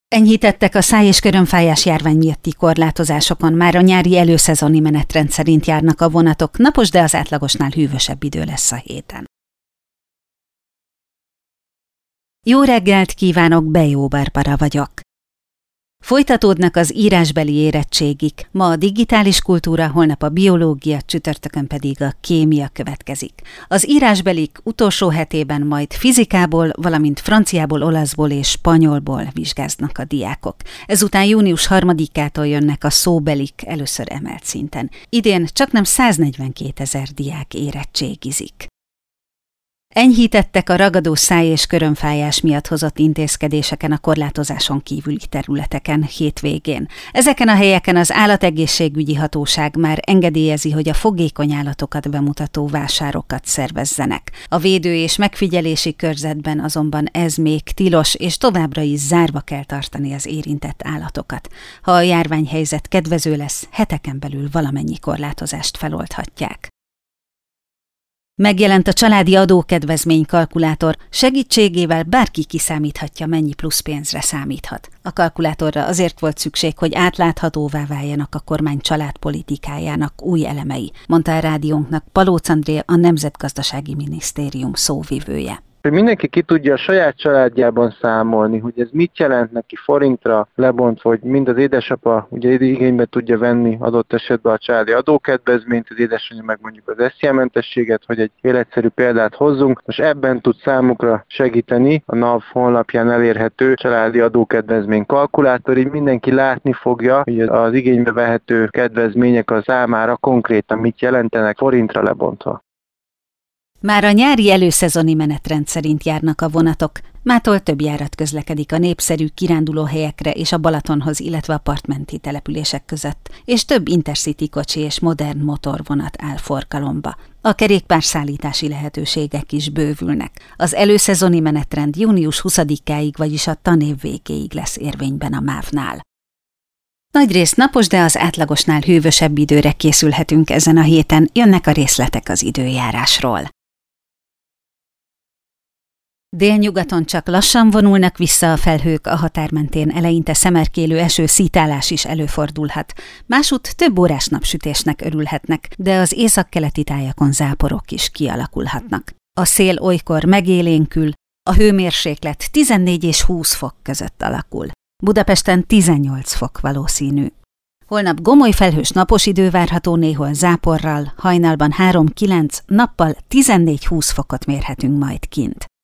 Enyhítettek a száj- és körömfájás járvány miatti korlátozásokon, már a nyári előszezoni menetrend szerint járnak a vonatok, napos, de az átlagosnál hűvösebb idő lesz a héten. Jó reggelt kívánok, Bejó Barbara vagyok. Folytatódnak az írásbeli érettségik, ma a digitális kultúra, holnap a biológia, csütörtökön pedig a kémia következik. Az írásbelik utolsó hetében majd fizikából, valamint franciából, olaszból és spanyolból vizsgáznak a diákok. Ezután június 3-ától jönnek a szóbelik először emelt szinten. Idén csaknem 142 000 diák érettségizik. Enyhítettek a ragadó száj- és körömfájás miatt hozott intézkedéseken a korlátozáson kívüli területeken hétvégén. Ezeken a helyeken az állategészségügyi hatóság már engedélyezi, hogy a fogékony állatokat bemutató vásárokat szervezzenek. A védő- és megfigyelési körzetben azonban ez még tilos, és továbbra is zárva kell tartani az érintett állatokat. Ha a járványhelyzet kedvező lesz, heteken belül valamennyi korlátozást feloldhatják. Megjelent a családi adókedvezmény kalkulátor, segítségével bárki kiszámíthatja, mennyi plusz pénzre számíthat. A kalkulátorra azért volt szükség, hogy átláthatóvá váljanak a kormány családpolitikájának új elemei, mondta a rádiónknak Palóc André, a Nemzetgazdasági Minisztérium szóvivője. Mindenki ki tudja a saját családjában számolni, hogy ez mit jelent neki forintra lebontva, hogy mind az édesapa ugye igénybe tudja venni adott esetben a családi adókedvezményt, az édesanyja meg mondjuk az SZIA-mentességet, hogy egy életszerű példát hozzunk. Most ebben tud számukra segíteni a NAV honlapján elérhető családi adókedvezmény kalkulátor, így mindenki látni fogja, hogy az igénybe vehető kedvezmények a számára konkrétan mit jelentenek forintra lebontva. Már a nyári előszezoni menetrend szerint járnak a vonatok, mától több járat közlekedik a népszerű kirándulóhelyekre és a Balatonhoz, illetve a partmenti települések között, és több intercity kocsi és modern motorvonat áll forgalomba. A kerékpárszállítási lehetőségek is bővülnek. Az előszezoni menetrend június 20-áig, vagyis a tanév végéig lesz érvényben a MÁV-nál. Nagyrészt napos, de az átlagosnál hűvösebb időre készülhetünk ezen a héten, jönnek a részletek az időjárásról. Délnyugaton csak lassan vonulnak vissza a felhők, a határmentén eleinte szemerkélő eső-szitálás is előfordulhat. Másútt több órás napsütésnek örülhetnek, de az északkeleti tájakon záporok is kialakulhatnak. A szél olykor megélénkül, a hőmérséklet 14 és 20 fok között alakul. Budapesten 18 fok valószínű. Holnap gomoly felhős napos idő várható, néhol záporral, hajnalban 3-9, nappal 14-20 fokot mérhetünk majd kint.